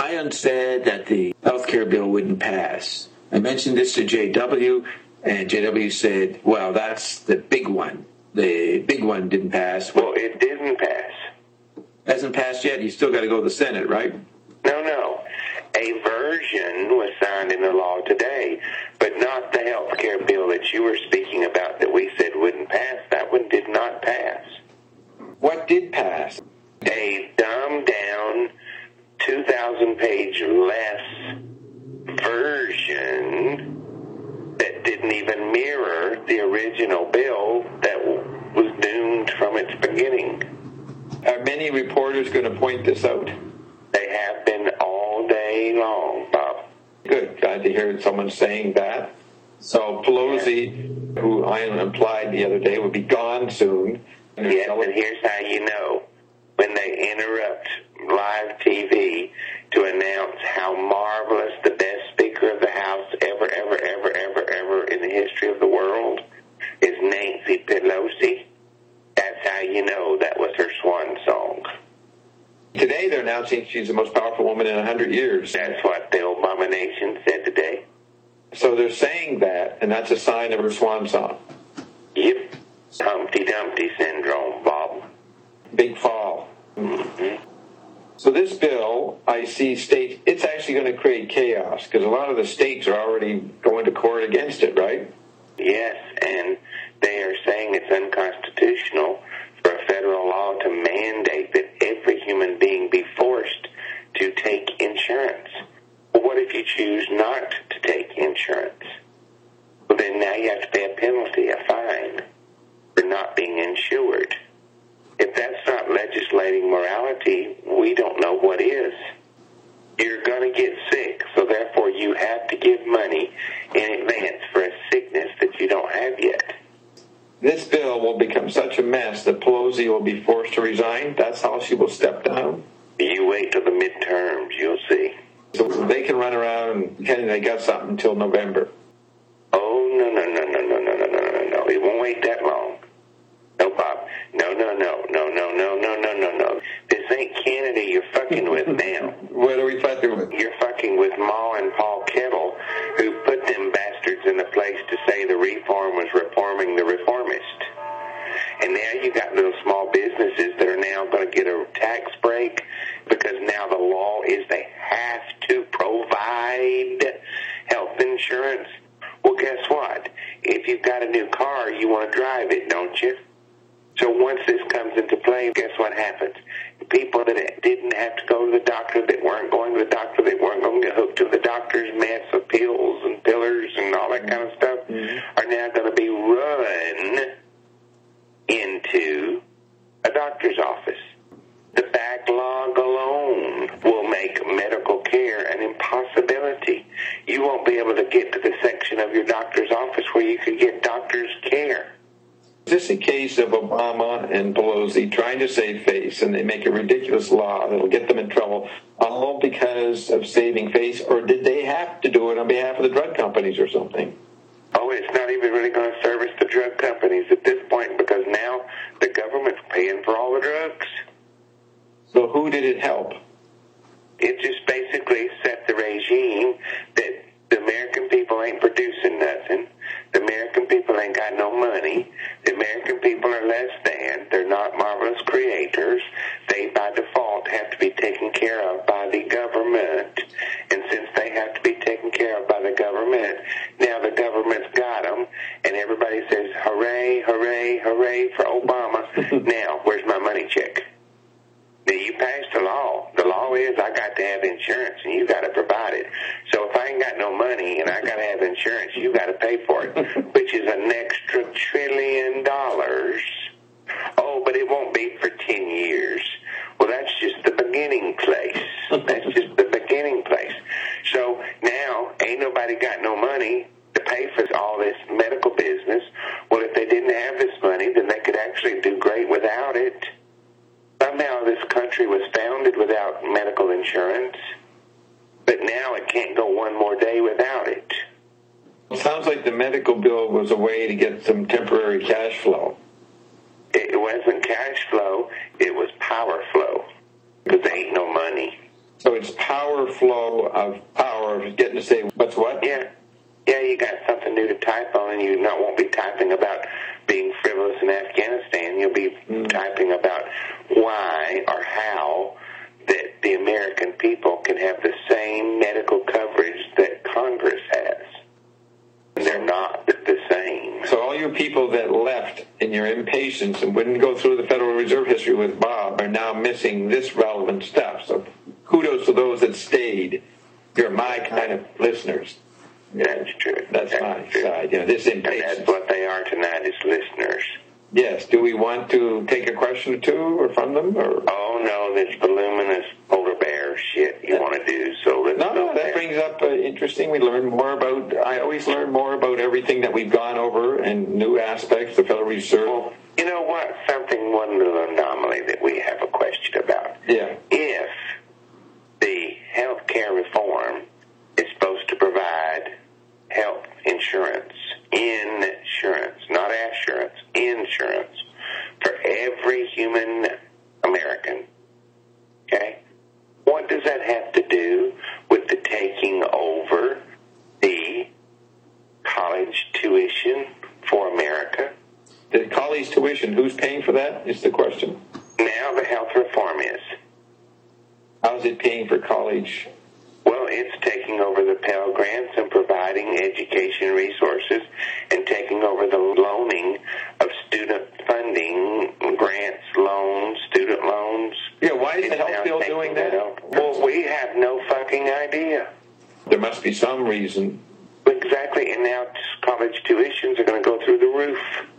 Ion said that the health care bill wouldn't pass. I mentioned this to JW, and JW said, well, that's the big one. The big one didn't pass. Well, it didn't pass. Hasn't passed yet? You still got to go to the Senate, right? No. A version was signed into law today, but not the health care bill that you were speaking about that we said wouldn't pass. That one did not pass. What did pass? A dumbed-down, 2,000-page less version that didn't even mirror the original bill that was doomed from its beginning. Are many reporters going to point this out? They have been all day long, Bob. Good. Glad to hear someone saying that. So Pelosi, who I implied the other day, would be gone soon. Yes, and here's how you know. When they interrupt live TV to announce how marvelous the best Speaker of the House ever in the history of the world is Nancy Pelosi, that's how you know that was her swan song. Today they're announcing she's the most powerful woman in 100 years. That's what the Obama Nation said today. So they're saying that, and that's a sign of her swan song. Yep. Humpty Dumpty syndrome, Bob. Big fall. Mm-hmm. So this bill, I see states, it's actually going to create chaos because a lot of the states are already going to court against it, right? Yes, and they are saying it's unconstitutional for a federal law to mandate that every human being be forced to take insurance. Well, what if you choose not to take insurance? Well, then now you have to pay a penalty, a fine, for not being insured. If that's not legislating morality, we don't know what is. You're going to get sick, so therefore you have to give money in advance for a sickness that you don't have yet. This bill will become such a mess that Pelosi will be forced to resign. That's how she will step down. You wait till the midterms, you'll see. So they can run around and pretend they got something until November. Oh, no. It won't wait that long. No, Bob. No. This ain't Canada you're fucking with now. What are we fucking with? You're fucking with Ma and Paul Kettle, who put them bastards in a place to say the reform was reforming the reformist. And now you got little small businesses that are now going to get a tax break because now the law is they have to provide health insurance. Well, guess what? If you've got a new car, you want to drive it, don't you? So once this comes into play, guess what happens? People that didn't have to go to the doctor, that weren't going to the doctor, they weren't going to get hooked to the doctor's mess of pills and pillars and all that kind of stuff, are now going to be run into a doctor's office. The backlog alone will make medical care an impossibility. You won't be able to get to the section of your doctor's office where you can get doctor's care. Is this a case of Obama and Pelosi trying to save face, and they make a ridiculous law that'll get them in trouble, all because of saving face, or did they have to do it on behalf of the drug companies or something? Oh, it's not even really going to service the drug companies at this point because now the government's paying for all the drugs. So who did it help? It just basically set the regime that the American people ain't producing nothing. The American people ain't got no money. The American people are less than. They're not marvelous creators. They, by default, have to be taken care of by the government. And since they have to be taken care of by the government, now the government's got them, and everybody says, hooray, hooray, hooray for Obama. Now, where's my money check? Now, you passed the law. The law is I got to have insurance, and you got to provide it. So if I ain't got no money and I got to have insurance, you got to pay for it, which is an extra $1 trillion. Oh, but it won't be for 10 years. Well, that's just the beginning place. That's just the beginning place. So now ain't nobody got no money to pay for all this medical business. Well, if they didn't have this money, then they could actually do great without it. Somehow this country was founded without medical insurance, but now it can't go one more day without it. It sounds like the medical bill was a way to get some temporary cash flow. It wasn't cash flow, it was power flow, because there ain't no money. So it's power flow of power, getting to say what's what? Yeah. Yeah, you got something new to type on, and you won't be typing about being frivolous in Afghanistan. You'll be typing about why or how that the American people can have the same medical coverage that Congress has. And they're not the same. So all you people that left in your impatience and wouldn't go through the Federal Reserve history with Bob are now missing this relevant stuff. So kudos to those that stayed. You're my kind of listeners. That's true. That's my side. This impatience. And that's what they are tonight, is listeners. Yes. Do we want to take a question or two or from them? Or? Oh, no, this voluminous polar bear shit you want to do. So let's No, that brings up interesting. I always learn more about everything that we've gone over and new aspects of the Federal Reserve. Well, you know what? One little anomaly that we have a question about. Yeah. If the health care reform is supposed to provide health insurance, not assurance, insurance for every human American, okay? What does that have to do with the taking over the college tuition for America? The college tuition, who's paying for that is the question. Now the health reform is. How's it paying for college? Well, it's taking over the Pell Grants and providing education resources and taking over the loaning of student funding, grants, loans, student loans. Yeah, why is the health bill doing that? Well, we have no fucking idea. There must be some reason. Exactly, and now college tuitions are going to go through the roof.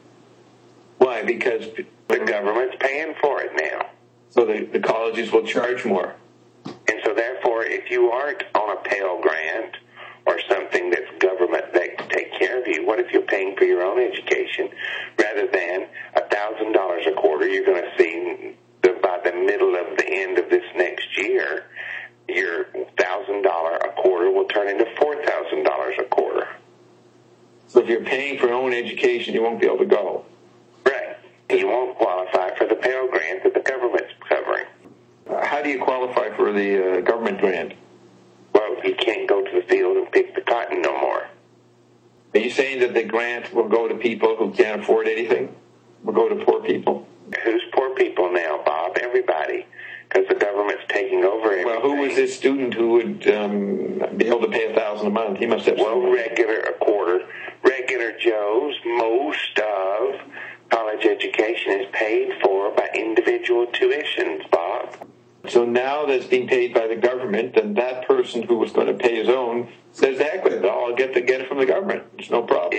Why? Because the government's paying for it now. So the colleges will charge more. And so therefore, if you aren't on a Pell Grant or something that's government that can take care of you, what if you're paying for your own education rather than $1,000 a quarter? You're going to see by the middle of the end of this next year, your $1,000 a quarter will turn into $4,000 a quarter. So if you're paying for your own education, you won't be able to go. Right. You won't qualify for the Pell Grant that the government's covering. How do you qualify for the government grant? Well, you can't go to the field and pick the cotton no more. Are you saying that the grant will go to people who can't afford anything? Will go to poor people? Who's poor people now, Bob? Everybody. Because the government's taking over everything. Well, who was this student who would be able to pay $1,000 a month? He must have. Well, a quarter. Regular Joes. Most of college education is paid for by individual tuitions, Bob. So now that's being paid by the government, and that person who was going to pay his own says, heck with it, I'll get it from the government. It's no problem.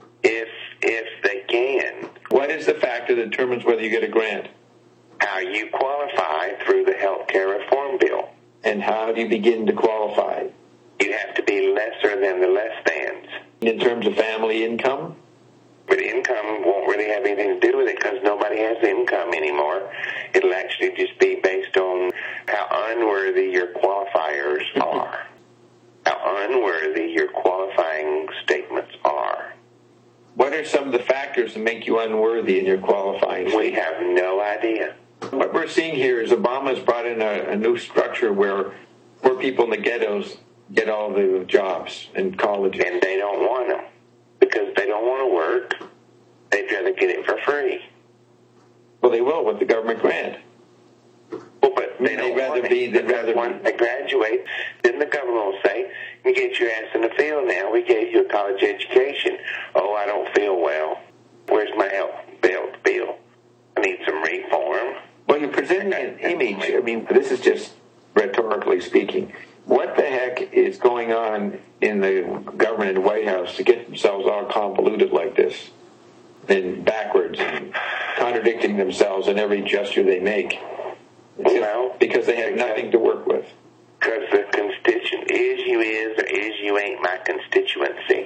If they can. What is the factor that determines whether you get a grant? How you qualify through the health care reform bill. And how do you begin to qualify? You have to be lesser than the less thans. In terms of family income? But income won't really have anything to do with it because nobody has income anymore. It'll actually just be based on how unworthy your qualifiers are. How unworthy your qualifying statements are. What are some of the factors that make you unworthy in your qualifying? We have no idea. What we're seeing here is Obama's brought in a new structure where poor people in the ghettos get all the jobs and colleges. And they don't want them because they don't want to work. They'd rather get it for free. Well, they will with the government grant. Well, but they'd rather once they graduate, then the government will say, "You get your ass in the field now. We gave you a college education." "Oh, I don't feel well. Where's my health bill? I need some reform." Well, you're presenting an image. I mean, this is just rhetorically speaking. What the heck is going on in the government and White House to get themselves all convoluted like this and backwards and contradicting themselves in every gesture they make? Well, because they have nothing to work with. Because the constituent is you ain't my constituency.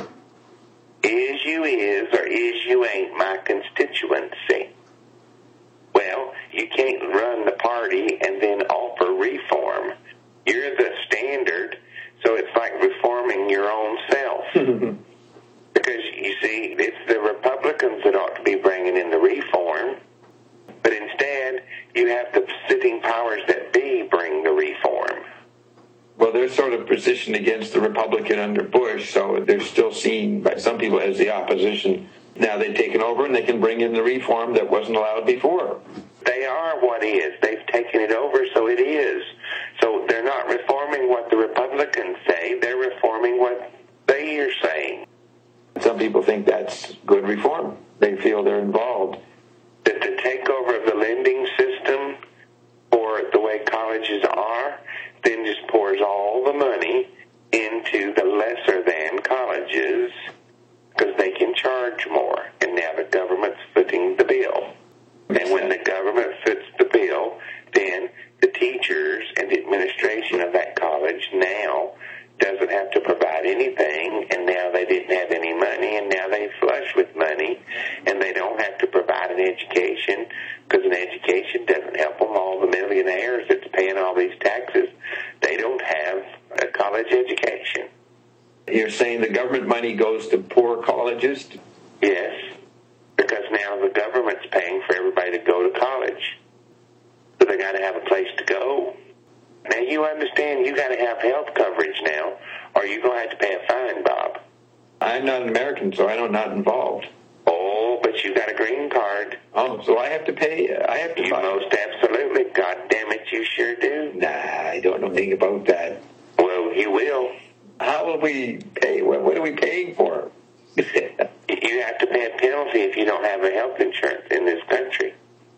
Is you ain't my constituency. Well, you can't run the party and then offer reform. You're the standard, so it's like reforming your own self. Because, you see, it's the Republicans that ought to be bringing in the reform, but instead, you have the sitting powers that be bring the reform. sort of positioned against the Republican under Bush, so they're still seen by some people as the opposition. Now they've taken over and they can bring in the reform that wasn't allowed before. They are what is. They've taken it over, so it is. So they're not reforming what the Republicans say. They're reforming what they are saying. Some people think that's good reform. They feel they're involved. That the takeover of the lending system, or the way colleges are, then just pours all the money into the lesser than colleges because they can charge more. And now the government's footing the bill. And when the government foots the bill, then the teachers and the administration of that college now doesn't have to provide anything, and now they didn't have any money, and now they flush with money, and they don't have to provide an education, because an education doesn't help them. All the millionaires that's paying all these taxes, they don't have a college education. You're saying the government money goes to poor colleges? Yes, because now the government's paying for everybody to go to college. So they got to have a place to go. Now you understand you got to have health coverage now, or you're going to have to pay a fine, Bob. I'm not an American, so I'm not involved. Oh, but you got a green card. Oh, so I have to pay? I have to. You most absolutely. God damn it, you sure do. Nah, I don't know anything about that. Well, you will. How will we pay? What are we paying for? You have to pay a penalty if you don't have a health insurance in this country.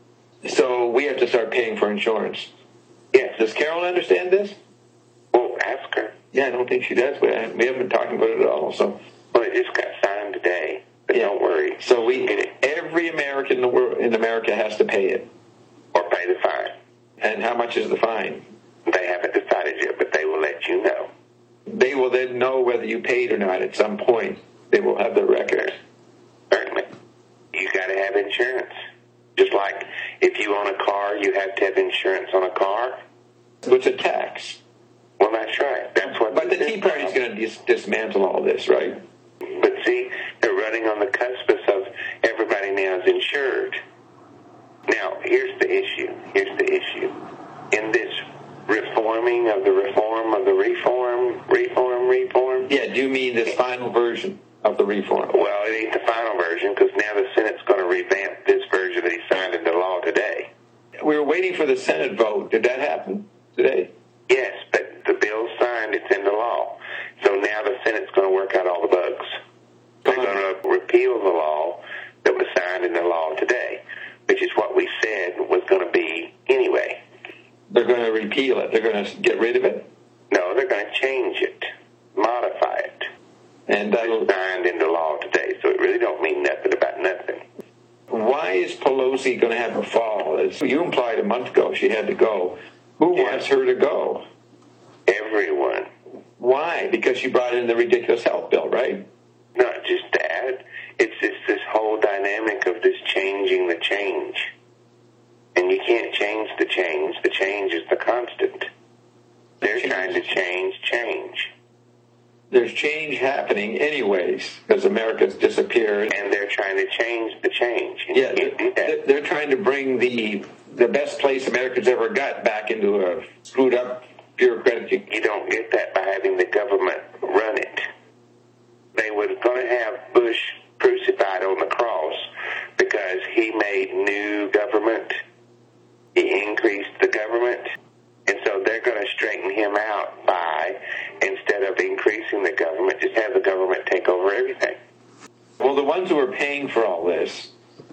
So we have to start paying for insurance. Yes. Does Carol understand this? Well, ask her. Yeah, I don't think she does. We haven't been talking about it at all. So. Well, it just got signed today. But yeah. Don't worry. So every American in the world, in America, has to pay it. Or pay the fine. And how much is the fine? They haven't decided yet, but they will let you know. They will then know whether you paid or not at some point. They will have the record. Certainly. You got to have insurance. Just like if you own a car, you have to have insurance on a car. So it's a tax. Well, that's right. That's what. But the Tea Party's going to dismantle all this, right? But see, they're running on the cusp of everybody now is insured. Now, here's the issue. In this reforming of the reform of the reform. Yeah, do you mean this final version of the reform? Well, it ain't the final version because now the Senate's going to revamp this version that he signed into law today. We were waiting for the Senate vote. Did that happen today? Yes, but the bill's signed. It's into law. So now the Senate's going to work out all the bugs. They're going to repeal the law that was signed into law today, which is what we said was going to be anyway. They're going to repeal it. They're going to get rid of it? No, they're going to change it, modify it. And that'll signed into law today, so it really don't mean nothing about nothing. Why is Pelosi going to have a fall? As you implied a month ago she had to go. Who wants her to go? Everyone. Why? Because she brought in the ridiculous health bill, right? Not just that. It's just this whole dynamic of this changing the change. And you can't change the change. The change is the constant. They're trying to change. There's change happening anyways because America's disappeared. And they're trying to change the change. And yeah, they're trying to bring the best place America's ever got back into a screwed up bureaucratic. You don't get that by having the government run it. They were going to have Bush crucified on the cross because he made new government. He increased the government. And so they're going to straighten him out by, instead of increasing the government, just have the government take over everything. Well, the ones who are paying for all this,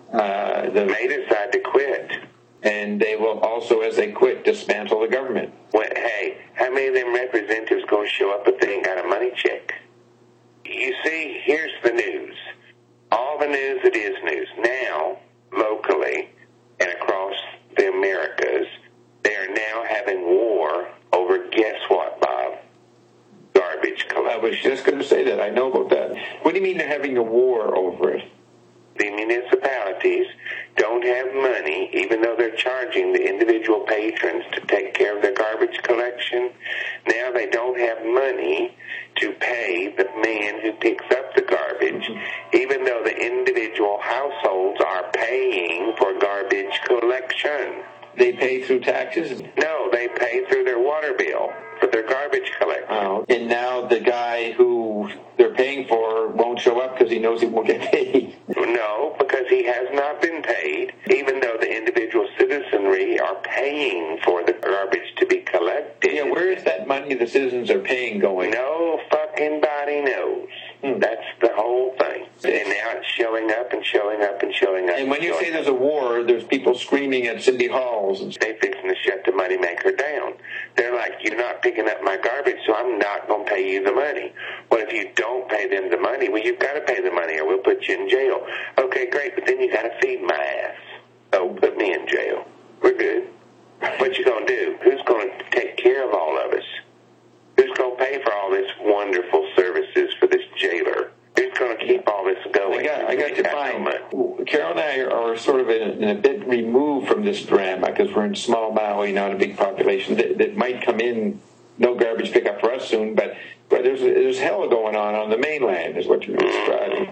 they decide to quit. And they will also, as they quit, dismantle the government. Well, hey, how many of them representatives going to show up if they ain't got a money check? You see, here's the news. All the news that is news. Now, locally and across the Americas, they are now having war over, guess what, Bob? Garbage collection. I was just going to say that. I know about that. What do you mean they're having a war over it? The municipalities don't have money, even though they're charging the individual patrons to take care of their garbage collection. Now they don't have money to pay the man who picks up the garbage, even though the individual households are paying for garbage collection. They pay through taxes? No, they pay through their water bill for their garbage collection. citizens are paying going? No fucking body knows. That's the whole thing. And now it's showing up and showing up and showing up. And when you say there's a war, there's people screaming at city halls. And they fixing to shut the moneymaker down. They're like, you're not picking up my garbage, so I'm not going to pay you the money. Well, if you don't pay them the money, well, you've got to pay the money or we'll put you in jail. Okay, great, but then you got to feed my ass. Oh, put me in jail. We're good. What you going to do? Who's going to take care of all of us? Who's going to pay for all this wonderful services for this jailer? Who's going to keep all this going? I got to find. Carol and I are sort of in a bit removed from this drama because we're in small Maui, not a big population that might come in. No garbage pickup for us soon, but there's hell going on the mainland, is what you're describing.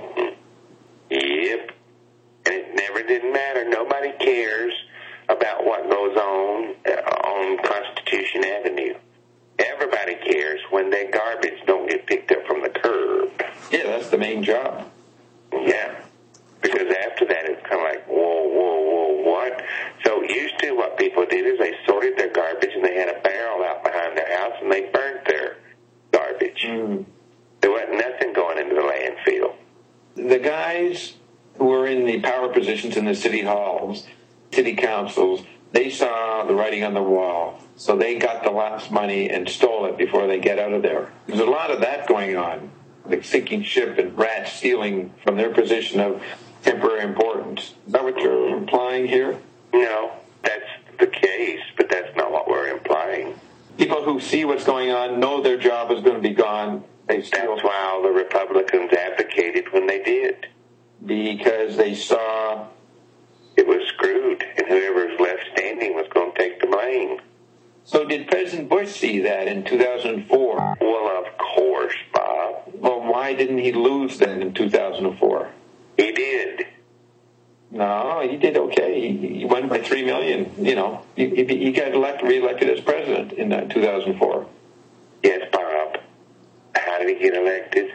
Yep, and it never didn't matter. Nobody cares about what goes on Constitution Avenue. Everybody cares when their garbage don't get picked up from the curb. Yeah, that's the main job. Yeah, because after that it's kind of like, whoa, what? So used to what people did is they sorted their garbage and they had a barrel out behind their house and they burnt their garbage. There wasn't nothing going into the landfill. The guys who were in the power positions in the city halls, city councils, they saw the writing on the wall. So they got the last money and stole it before they get out of there. There's a lot of that going on, like sinking ship and rats stealing from their position of temporary importance. Is that what you're implying here? No, that's the case, but that's not what we're implying. People who see what's going on know their job is going to be gone. That's why all the Republicans advocated when they did. Because they saw it was screwed, and whoever was left standing was going to take the blame. So did President Bush see that in 2004? Well, of course, Bob. Well, why didn't he lose then in 2004? He did. No, he did okay. He won by 3 million. You know, he got reelected as president in 2004. Yes, Bob. How did he get elected?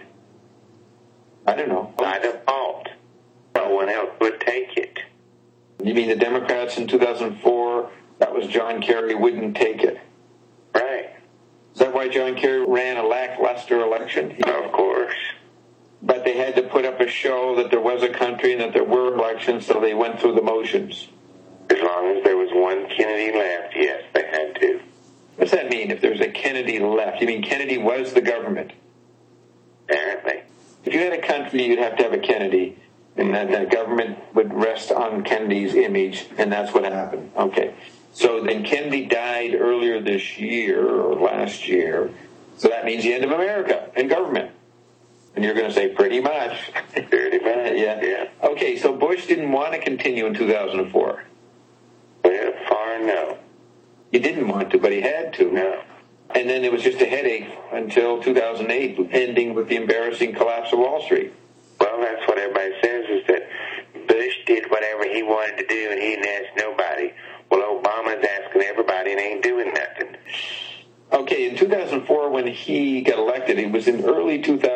I don't know. By default. No one else would take it. You mean the Democrats in 2004? That was John Kerry wouldn't take it. Right. Is that why John Kerry ran a lackluster election? Of course. But they had to put up a show that there was a country and that there were elections, so they went through the motions. As long as there was one Kennedy left, yes, they had to. What's that mean, if there's a Kennedy left? You mean Kennedy was the government? Apparently. If you had a country, you'd have to have a Kennedy, and then the government would rest on Kennedy's image, and that's what happened. Okay. So then Kennedy died earlier this year, or last year, so that means the end of America and government. And you're going to say, pretty much. Pretty much, yeah. Okay, so Bush didn't want to continue in 2004. Well, far no. He didn't want to, but he had to. No. And then it was just a headache until 2008, ending with the embarrassing collapse of Wall Street. Well, that's what everybody says, is that Bush did whatever he wanted to do and he didn't ask nobody. Well, Obama's asking everybody and ain't doing nothing. Okay, in 2004, when he got elected, it was in early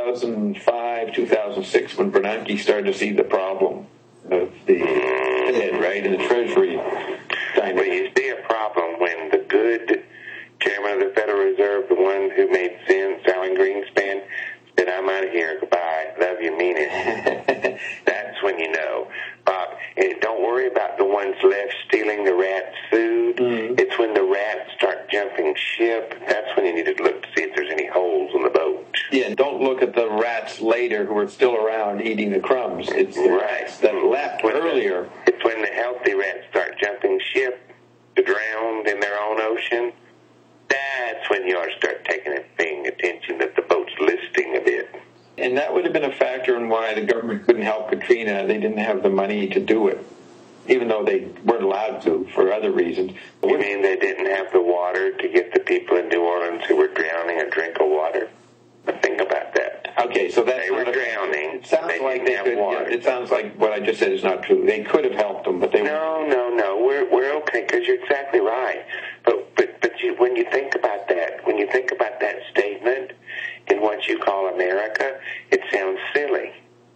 2005, 2006, when Bernanke started to see the problem of the Fed, right, and the Treasury dynamic. Well, you see a problem when the good chairman of the Federal Reserve, the one who made sense, Alan Greenspan, said, I'm out of here, goodbye, love you, mean it. That's when you know. Bob, and don't worry about the ones left stealing the rats' food. It's when the rats start jumping ship. That's when you need to look to see if there's any holes in the boat. Yeah, don't look at the rats later who are still around eating the crumbs. It's the rats that left earlier. It's when the healthy rats start jumping ship to drown in their own ocean. That's when you ought to start paying attention that the boat's listing a bit. And that would have been a factor in why the government couldn't help Katrina. They didn't have the money to do it, even though they weren't allowed to for other reasons. You mean they didn't have the water to get the people in New Orleans who were drowning a drink of water? Think about that. Okay, so that's they were drowning. It sounds like they could. Yeah, it sounds like what I just said is not true. They could have helped them, but they no. We're okay because you're exactly right. But when you think about that statement in what you call America, it sounds silly.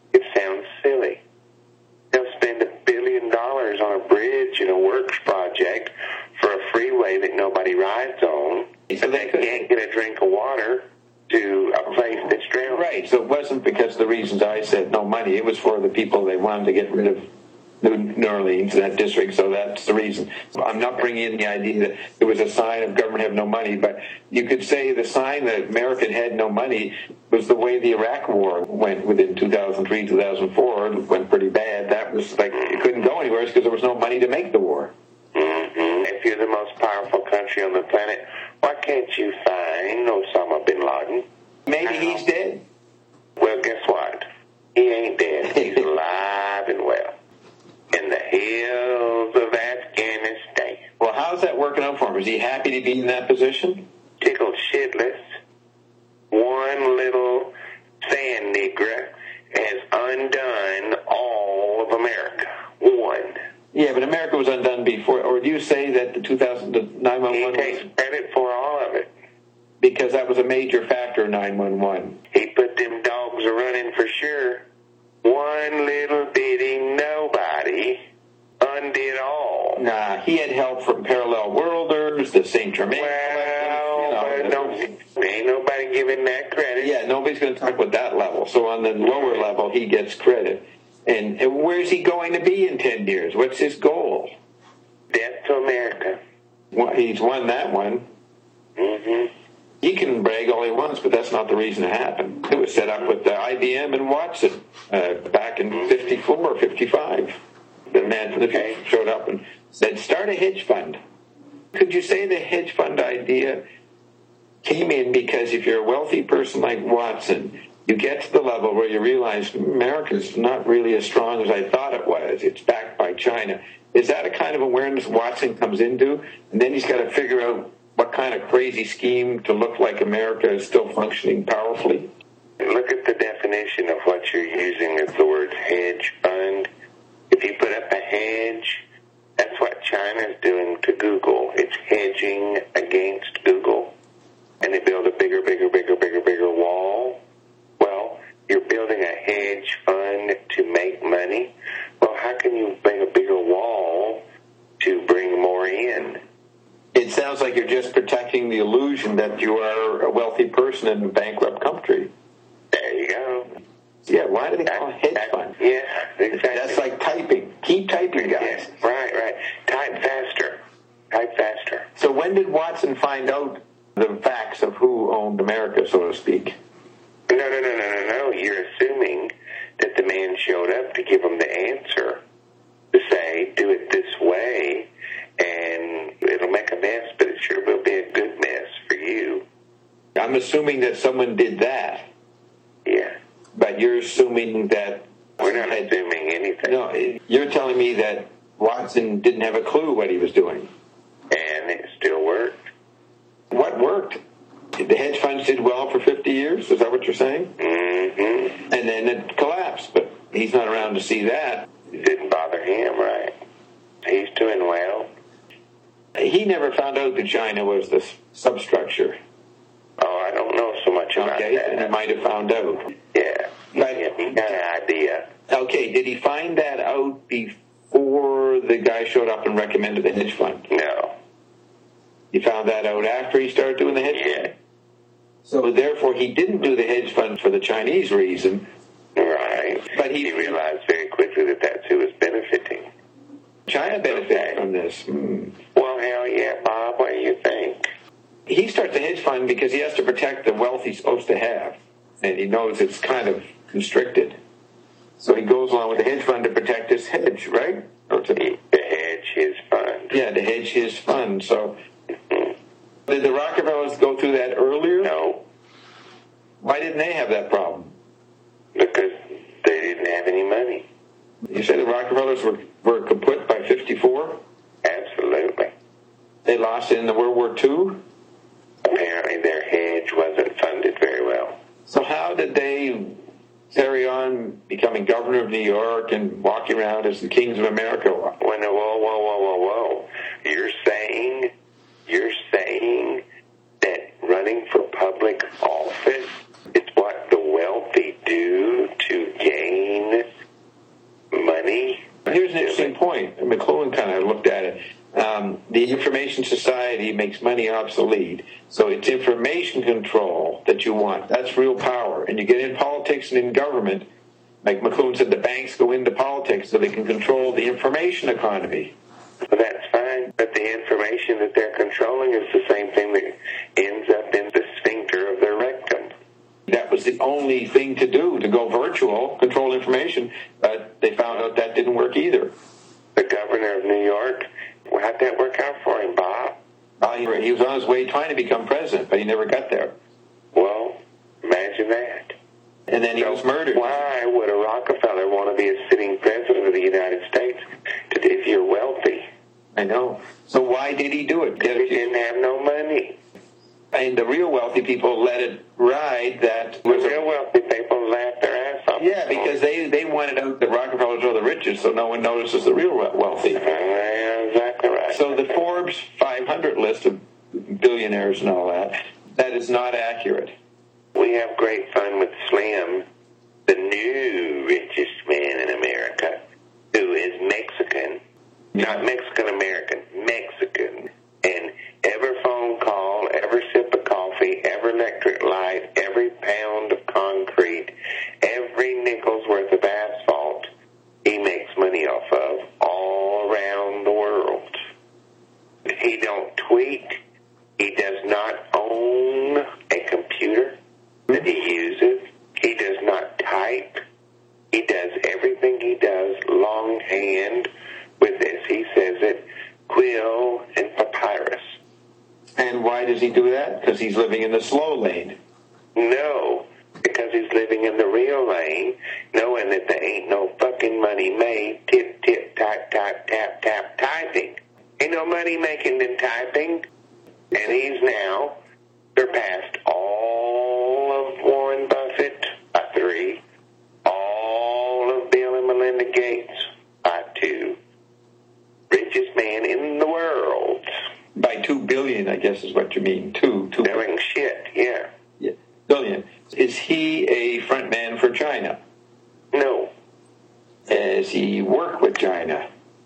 They'll spend $1 billion on a bridge and a works project for a freeway that nobody rides on. But they can't get a drink of water to a place that's drowning. Right, so it wasn't because of the reasons I said no money. It was for the people they wanted to get rid of New Orleans, that district, so that's the reason. I'm not bringing in the idea that it was a sign of government have no money, but you could say the sign that America had no money was the way the Iraq War went within 2003, 2004. It went pretty bad. That was like, it couldn't go anywhere because there was no money to make the war. Mm-hmm. If you're the most powerful country on the planet, why can't you find Osama bin Laden? Maybe he's dead. Well, guess what? He ain't dead. He's alive and well in the hills of Afghanistan. Well, how's that working out for him? Is he happy to be in that position? Tickled shitless. One little sand nigger has undone all of America. One. Yeah, but America was undone before. Or do you say that the 911... He takes credit for all of it. Because that was a major factor in 911. He put them dogs a-running for sure. One little bitty nobody undid all. Nah, he had help from Parallel Worlders, the St. Germain Collective. Ain't nobody giving that credit. Yeah, nobody's going to talk about that level. So on the lower level, he gets credit. And where's he going to be in 10 years? What's his goal? Death to America. Well, he's won that one. Mm-hmm. He can brag all he wants, but that's not the reason it happened. It was set up with IBM and Watson back in 54 or 55. The man from the future showed up and said, start a hedge fund. Could you say the hedge fund idea came in because if you're a wealthy person like Watson, you get to the level where you realize America's not really as strong as I thought it was. It's backed by China. Is that a kind of awareness Watson comes into? And then he's got to figure out what kind of crazy scheme to look like America is still functioning powerfully? Look at the definition of what you're using as the word hedge fund. If you put up a hedge, that's what China's doing to Google. It's hedging against Google. And they build a bigger wall. Well, you're building a hedge fund to make money. Well, how can you bring a bigger wall to bring more in? It sounds like you're just protecting the illusion that you are a wealthy person in a bankrupt country. There you go. Yeah, why do they call it hedge fund? Yeah, exactly. That's like typing. Keep typing, guys. Yeah, right. Type faster. So when did Watson find out the facts of who owned America, so to speak? No. You're assuming that the man showed up to give him the answer, to say, do it this way, and it'll make a mess, but it sure will be a good mess for you. I'm assuming that someone did that. Yeah. But you're assuming that... We're not assuming anything. No, you're telling me that Watson didn't have a clue what he was doing. And it still worked. What worked? The hedge funds did well for 50 years? Is that what you're saying? Mm-hmm. And then it collapsed, but he's not around to see that. It didn't bother him, right? He's doing well. He never found out that China was the substructure. Oh, I don't know so much about Okay, that. and he might have found out. Yeah. But, He got an idea. Okay, did he find that out before the guy showed up and recommended the hedge fund? No. He found that out after he started doing the hedge fund? Yeah. So therefore, he didn't do the hedge fund for the Chinese reason. Right. But he realized very quickly that that's who was benefiting. China benefited from this. Well, hell yeah, Bob. What do you think? He starts a hedge fund because he has to protect the wealth he's supposed to have. And he knows it's kind of constricted. So he goes along with the hedge fund to protect his hedge, right? Or to hedge his fund. Yeah, to hedge his fund. So did the Rockefellers go through that earlier? No. Why didn't they have that problem? Because they didn't have any money. You said the Rockefellers were kaput by 54? Absolutely. They lost in the World War II? Apparently their hedge wasn't funded very well. So how did they carry on becoming governor of New York and walking around as the kings of America? Whoa. You're saying that running for public office is what the wealthy do to gain money? Here's an interesting point. McLuhan kind of looked at it. The Information Society society makes money obsolete. So it's information control that you want. That's real power. And you get in politics and in government, like McLuhan said, the banks go into politics so they can control the information economy. Well, that's fine, but the information that they're controlling is the same thing that ends up in the sphincter of their rectum. That was the only thing to do, to go virtual, control information, but they found out that didn't work either. The governor of New York, how'd that work out for him, Bob? He was on his way trying to become president, but he never got there. Well, imagine that. And then he was murdered. Why would a Rockefeller want to be a sitting president of the United States if you're wealthy? I know. So why did he do it? Because he didn't have no money. And the real wealthy people let it ride. That the real wealthy people laughed their ass off. Yeah, because they wanted out the Rockefellers are the richest, so no one notices the real wealthy. Exactly right. So the Forbes 500 list of billionaires and all that is not accurate. We have great fun with Slim, the new richest man in America, who is Mexican, not Mexican-American, Mexican. And every phone call, every sip of coffee, every electric light, every pound of concrete, every nickel's worth of asphalt, he makes money off of all around the world. He don't tweet. He does not own a computer that he uses. He does not type. He does everything he does longhand with, as he says it, quill and papyrus. And why does he do that? Because he's living in the slow lane. No, because he's living in the real lane, knowing that there ain't no fucking money made, tip, tip, tap, tap, tap, tap, typing. Ain't no money making in typing. And he's now surpassed all of Warren Buffett by 3, all of Bill and Melinda Gates by 2. Richest man in the world. By 2 billion, I guess is what you mean. 2 billion. Shit, yeah. Billion. Is he a front man for China? No. Does he work with China?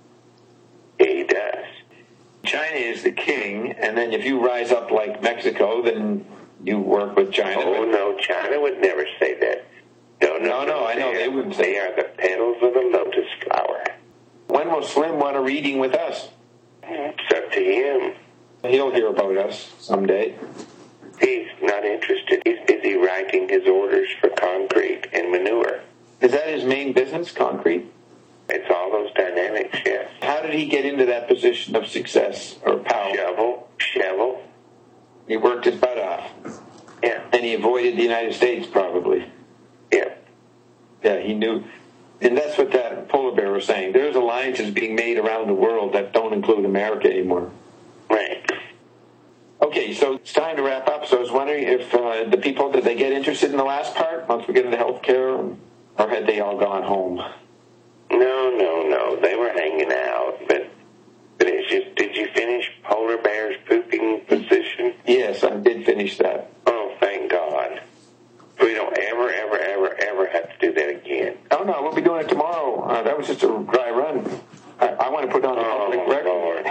He does. China is the king, and then if you rise up like Mexico, then you work with China. Oh, no, China would never say that. No, I know they wouldn't say. They are the petals of the lotus flower. When will Slim want a reading with us? It's up to him. He'll hear about us someday. He's not interested. He's busy writing his orders for concrete and manure. Is that his main business, concrete? It's all those dynamics, yes. How did he get into that position of success or power? Shovel. He worked his butt off. Yeah. And he avoided the United States, probably. Yeah. Yeah, he knew. And that's what that polar bear was saying. There's alliances being made around the world that don't include America anymore. Right. Okay, so it's time to wrap up. So I was wondering if the people, did they get interested in the last part once we get into healthcare, or had they all gone home? No. They were hanging out, but it's just, did you finish Polar Bear's pooping position? Yes, I did finish that. Oh, thank God. We don't ever have to do that again. Oh, no, we'll be doing it tomorrow. That was just a dry run. I want to put on a public record. Lord.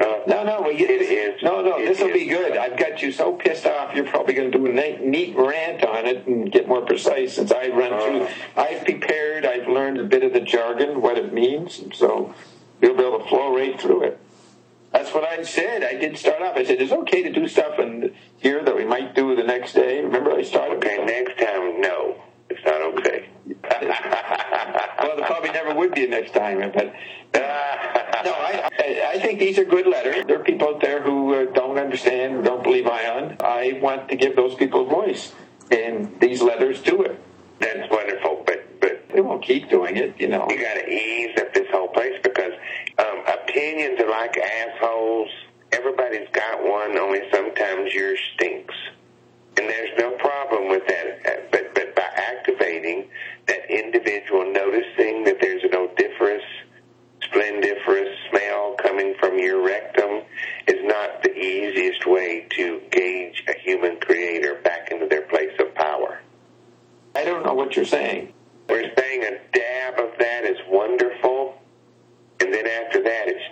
This will be good. I've got you so pissed off, you're probably going to do a neat rant on it and get more precise since I run through. I've prepared, I've learned a bit of the jargon, what it means, and so you'll be able to flow right through it. That's what I said. I did start off. I said, it's okay to do stuff here that we might do the next day. Remember I started? Okay, next time, no. It's not okay. Well, there probably never would be a next time, but... No, I think these are good letters. There are people out there who don't understand, don't believe Ion. I want to give those people a voice, and these letters do it. That's wonderful, but they won't keep doing it, You got to ease up this whole place because opinions are like assholes. Everybody's got one, only sometimes yours stinks. And there's no problem with that, but by activating that individual, noticing that there's an odoriferous, splendiferous smell coming from your rectum is not the easiest way to gauge a human creator back into their place of power. I don't know what you're saying. We're saying a dab of that is wonderful, and then after that it's